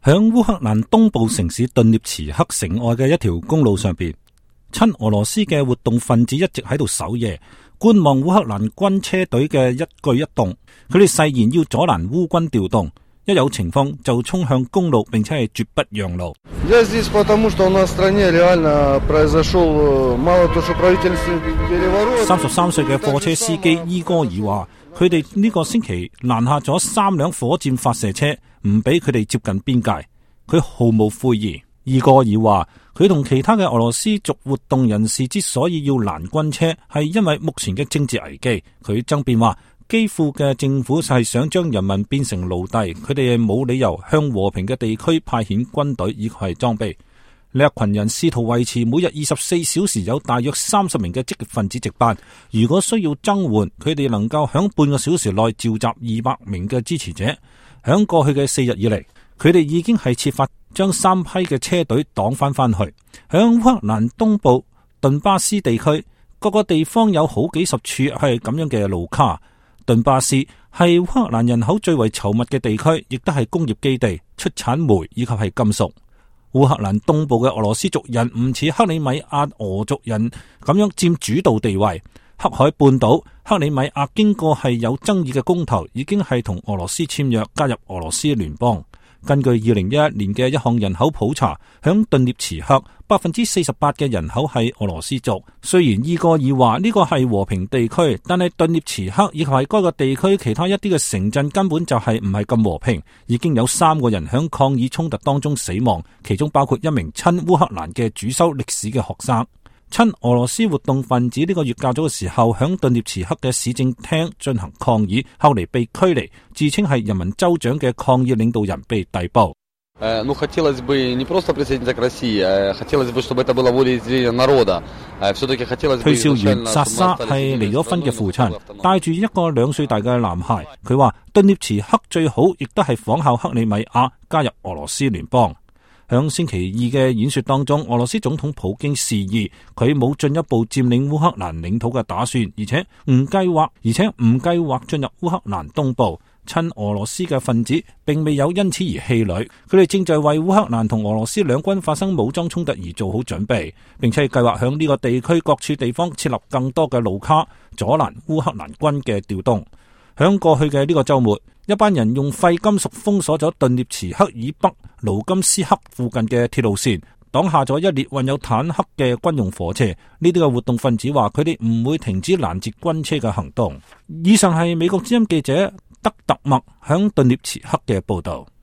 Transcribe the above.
響烏克蘭東部城市頓涅茨克城外嘅一條公路上邊，親俄羅斯嘅活動分子一直喺度守夜，觀望烏克蘭軍車隊嘅一舉一動。佢哋誓言要阻攔烏軍調動，一有情況就衝向公路，並且係絕不讓路。33歲嘅貨車司機伊戈爾話，佢哋呢個星期攔下咗3輛火箭發射車，唔俾佢哋接近邊界。佢毫無悔意。伊戈爾話，佢同其他嘅俄羅斯族活動人士之所以要攔軍車，係因為目前嘅政治危機。佢爭辯話，基輔嘅政府係想將人民變成奴隸，佢哋係冇理由向和平嘅地區派遣軍隊以及係裝備。呢一群人試圖維持每日24小時有大約30名嘅積極分子值班，如果需要增援，佢哋能夠響半個小時內召集200名嘅支持者。響過去嘅4日以嚟，佢哋已經係設法將3批嘅車隊擋翻去。響烏克蘭東部頓巴斯地區，各個地方有好幾十處係咁樣嘅路卡。頓巴斯係烏克蘭人口最為稠密嘅地區，亦都係工業基地，出產煤以及係金屬。烏克蘭東部嘅俄羅斯族人唔似克里米亞俄族人咁樣佔主導地位。黑海半島克里米亞經過係有爭議嘅公投，已經係同俄羅斯簽約加入俄羅斯聯邦。根據2011年嘅一項人口普查，響頓涅茨克48%嘅人口係俄羅斯族。雖然伊戈爾話呢個係和平地區，但係頓涅茨克以及係該個地區其他一啲嘅城鎮根本就係唔係咁和平，已經有3個人響抗議衝突當中死亡，其中包括一名親烏克蘭嘅主修歷史嘅學生。親俄羅斯活動分子呢個月較早嘅時候響頓涅茨克嘅市政廳進行抗議，後嚟被驅離，自稱係人民州長嘅抗議領導人被逮捕。 推銷員薩沙係離咗婚嘅父親，帶住一個2歲大嘅男孩。佢話頓涅茨克最好亦都係仿效克里米亞加入俄羅斯聯邦。響星期二嘅演說當中，俄羅斯總統普京示意佢冇進一步佔領烏克蘭領土嘅打算，而且唔計劃進入烏克蘭東部。親俄羅斯嘅分子並未有因此而氣餒，佢哋正在為烏克蘭同俄羅斯兩軍發生武裝衝突而做好準備，並且計劃響呢個地區各處地方設立更多嘅路卡，阻攔烏克蘭軍嘅調動。響過去嘅呢個周末，一班人用廢金屬封鎖咗頓涅茨克以北盧甘斯克附近嘅鐵路線，擋下咗一列運有坦克嘅軍用火車。呢啲嘅活動分子話，佢哋唔會停止攔截軍車嘅行動。以上係美國之音記者德特默響頓涅茨克嘅報道。